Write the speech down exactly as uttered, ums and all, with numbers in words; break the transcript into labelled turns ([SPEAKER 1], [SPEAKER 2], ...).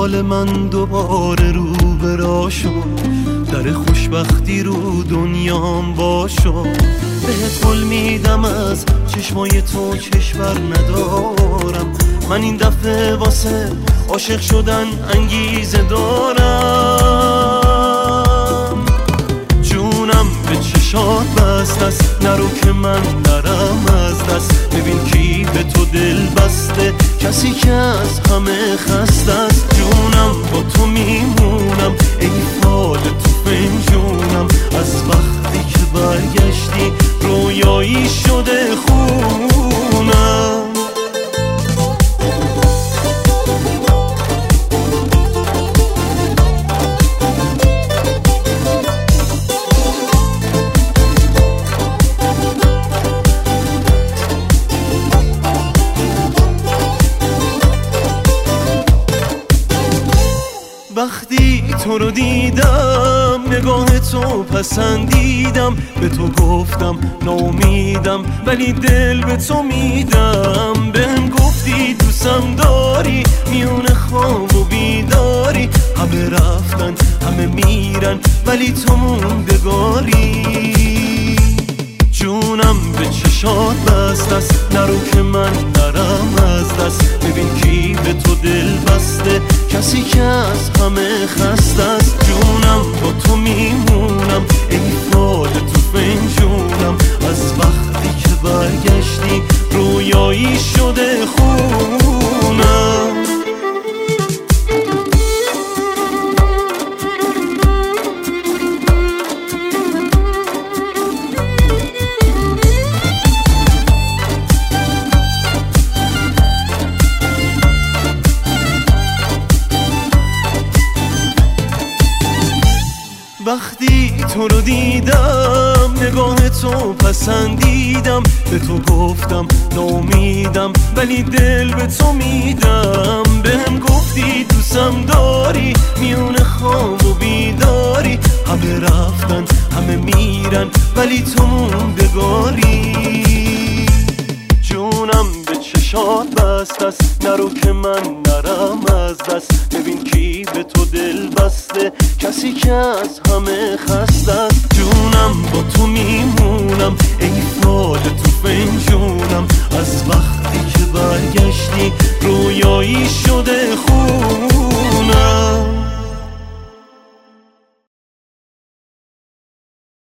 [SPEAKER 1] حال من دوباره رو برا شد، در خوشبختی رو دنیام با شد. بهت قول میدم از چشمای تو کشور ندارم، من این دفعه واسه عاشق شدن انگیزه دارم. جونم به چشات بست است، نرو که من نرم از دست. ببین کی به تو دل بسته، کسی که از همه خسته است. جونم با تو میمونم، ای فال تو فنجونم. از وقتی که برگشتی رویایی شده خونم. وقتی تو رو دیدم نگاه تو پسندیدم، به تو گفتم ناامیدم ولی دل به تو میدم. بهم گفتی دوستم داری، میون خواب و بیداری. همه رفتن همه میرن ولی تو موندگاری. جونم به چشات بست است، نرو که من نرم از دست. ببین کی به تو دل بسته، کسی که از همه خسته است. جونم با تو میمونم، ای فال تو فنجونم. از وقتی که برگشتی رویایی شده خونم. وقتی تو رو دیدم نگاه تو پسندیدم، به تو گفتم ناامیدم ولی دل به تو میدم. بهم گفتی دوستم داری، میون خواب و بیداری. همه رفتن همه میرن ولی تو موندگاری. جونم به چشات بست است، نرو که من نرم از دست. ببین کی به تو دل بسته، کسی که از همه خسته است. جونم با تو میمونم، ای